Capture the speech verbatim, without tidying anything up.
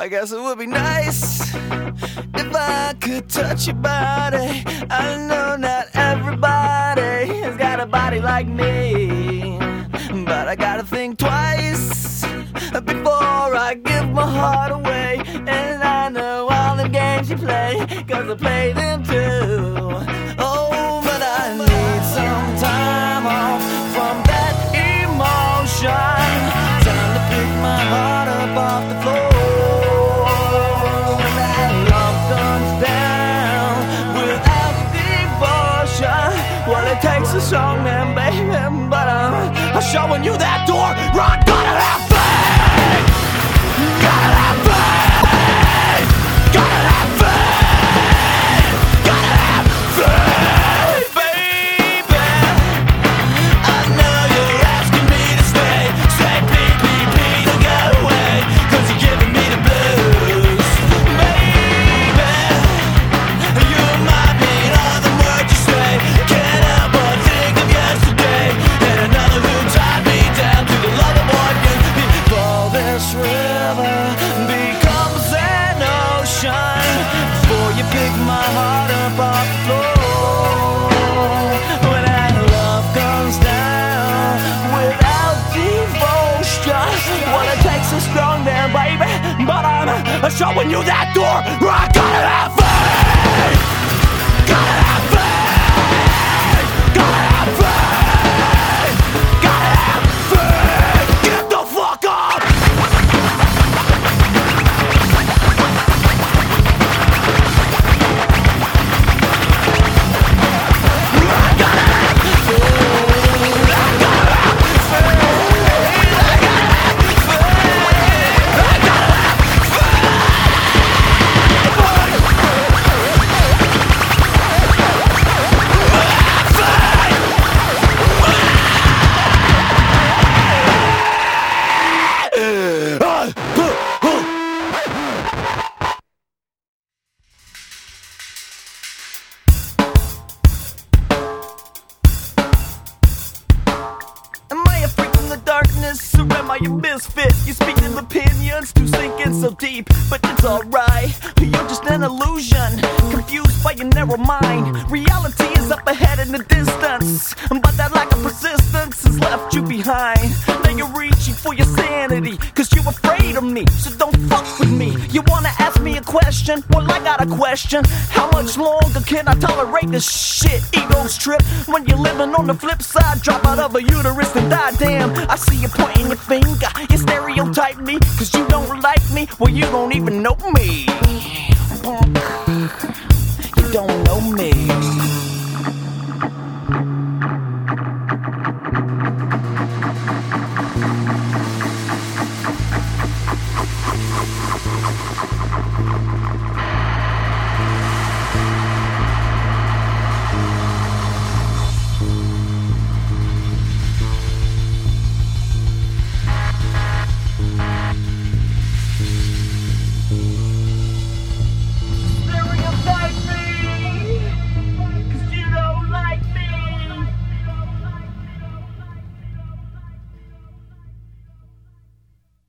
I guess it would be nice if I could touch your body. I know not everybody has got a body like me, but I gotta think twice before I give my heart away. And I know all the games you play, cause I play them too. Oh, but I need some time off from that emotion. Time to pick my heart up off the floor. When that love comes down without devotion, well, it takes a strong man, baby, but I'm, I'm showing you that door. I gotta have faith. Gotta have faith. Gotta have faith. Gotta have faith, baby. I know you're asking me to stay. Say please, please, please don't go away, cause you're giving me the blues. Baby, you remind me of the words you say. Can't help but think of yesterday, and another who tied me down to the love of one you. Before this river becomes an ocean, before you pick my heart up off the floor. When that love comes down without devotion, well, it takes a strong man, baby, but I'm uh, showing you that door. I gotta have faith. Gotta have faith. Gotta have faith. Gotta have faith. Get the fuck up. Am I a freak from the darkness, or am I a misfit? You speak in opinions to sink in so deep, but it's alright. You're just an illusion, confused by your narrow mind. Reality is up ahead in the distance, but that lack of persistence has left you behind. Now you're reaching for your sanity, cause you're afraid of me, so don't fuck with me. You wanna ask me a question? Well, I got a question. How much longer can I tolerate this shit? Ego's trip when you're living on the flip side. Drop out of a uterus and die, damn. I see you pointing your finger. You stereotype me, cause you don't like me. Well, you don't even know me. You don't know me.